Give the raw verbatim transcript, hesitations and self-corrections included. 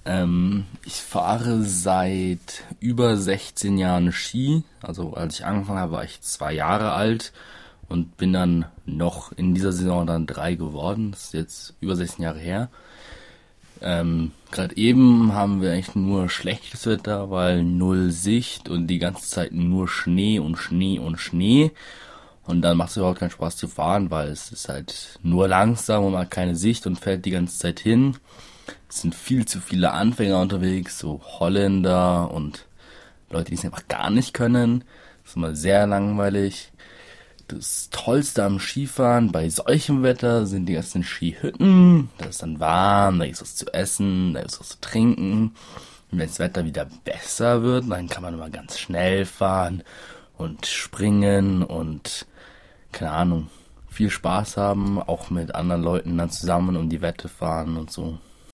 Ähm, ich fahre seit über sechzehn Jahren Ski. Also als ich angefangen habe, war ich zwei Jahre alt und bin dann noch in dieser Saison dann drei geworden. Das ist jetzt über sechzehn Jahre her. Ähm, gerade eben haben wir eigentlich nur schlechtes Wetter, weil null Sicht und die ganze Zeit nur Schnee und Schnee und Schnee. Und dann macht es überhaupt keinen Spaß zu fahren, weil es ist halt nur langsam und man hat keine Sicht und fährt die ganze Zeit hin. Es sind viel zu viele Anfänger unterwegs, so Holländer und Leute, die es einfach gar nicht können. Das ist immer sehr langweilig. Das Tollste am Skifahren bei solchem Wetter sind die ganzen Skihütten. Da ist dann warm, da ist was zu essen, da ist was zu trinken. Und wenn das Wetter wieder besser wird, dann kann man immer ganz schnell fahren und springen und, keine Ahnung, viel Spaß haben, auch mit anderen Leuten dann zusammen um die Wette fahren und so.